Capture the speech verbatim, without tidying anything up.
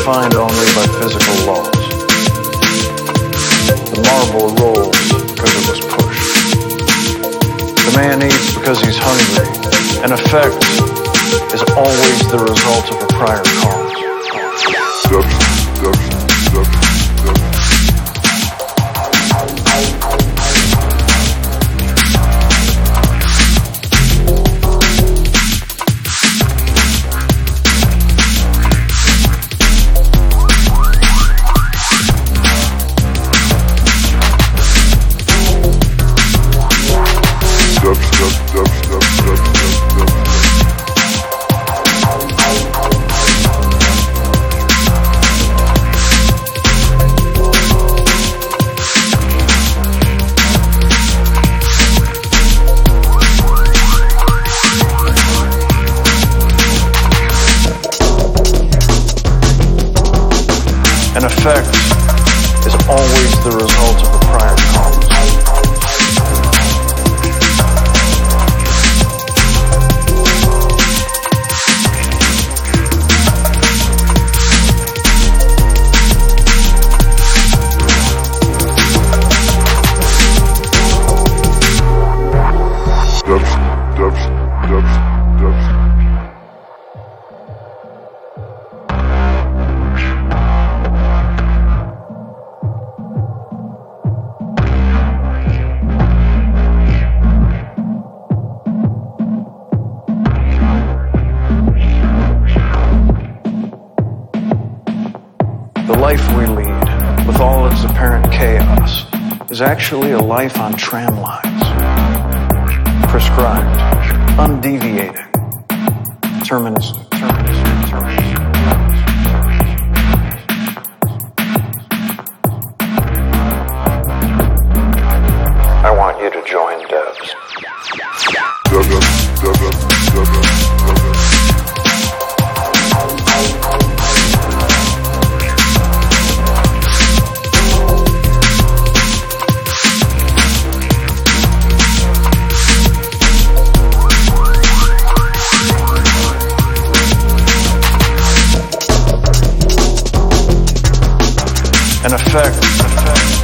defined only by physical laws. The marble rolls because it was pushed. The man eats because he's hungry. An effect is always the result of a prior cause. An effect is always the result of a prior cause. Dubs, dubs, dubs, dubs. The life we lead, with all its apparent chaos, is actually a life on tram lines. Prescribed, undeviating. Terminus, terminus, terminus. I want you to join Devs. Dub, dub, dub, dub, dub, dub, dub. An effect, an effect.